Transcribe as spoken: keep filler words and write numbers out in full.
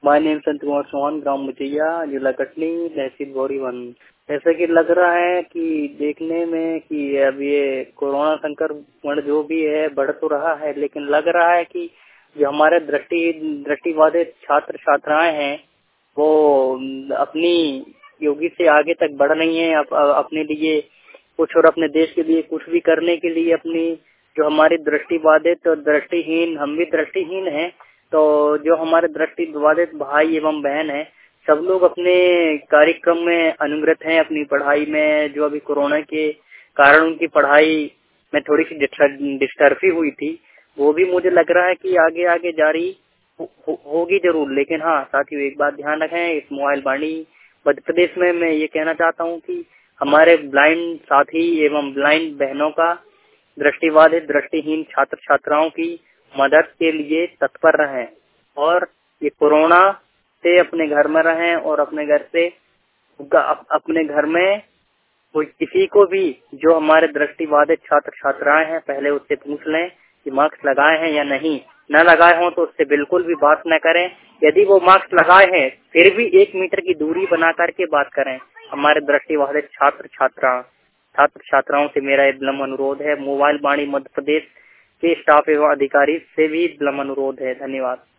My name Sant Kumar Chauhan, ग्राम मुचैया, जिला कटनी, तहसील गौरीवन। जैसे कि लग रहा है कि देखने में कि अब ये कोरोना संक्रमण जो भी है बढ़ तो रहा है, लेकिन लग रहा है कि जो हमारे दृष्टि दृष्टिबाधित छात्र छात्राएं हैं वो अपनी योगी से आगे तक बढ़ रही हैं। अप, अपने लिए कुछ और अपने देश के लिए कुछ भी करने के लिए अपनी जो हमारी दृष्टिबाधित और दृष्टिहीन, हम भी दृष्टिहीन हैं, तो जो हमारे दृष्टिबाधित भाई एवं बहन है सब लोग अपने कार्यक्रम में अनुरत हैं अपनी पढ़ाई में। जो अभी कोरोना के कारण उनकी पढ़ाई में थोड़ी सी डिस्टर्बी हुई थी, वो भी मुझे लग रहा है कि आगे आगे जारी हो, हो, होगी जरूर। लेकिन हाँ साथियों, एक बात ध्यान रखें, इस मोबाइल वाणी मध्य प्रदेश में मैं ये कहना चाहता हूँ कि हमारे ब्लाइंड साथी एवं ब्लाइंड बहनों का दृष्टिबाधित दृष्टिहीन छात्र छात्राओं की मदद के लिए तत्पर रहें और ये कोरोना से अपने घर में रहें और अपने घर से अपने घर में कोई किसी को भी जो हमारे दृष्टिबाधित छात्र छात्राएं हैं पहले उससे पूछ लें कि मास्क लगाए हैं या नहीं। न लगाए हों तो उससे बिल्कुल भी बात न करें। यदि वो मास्क लगाए हैं फिर भी एक मीटर की दूरी बना करके बात करें। हमारे दृष्टिबाधित छात्र छात्रा छात्र छात्राओं से मेरा एक विनम्र अनुरोध है। मोबाइल वाणी मध्य प्रदेश के स्टाफ एवं अधिकारी से भी विनम्र अनुरोध है। धन्यवाद।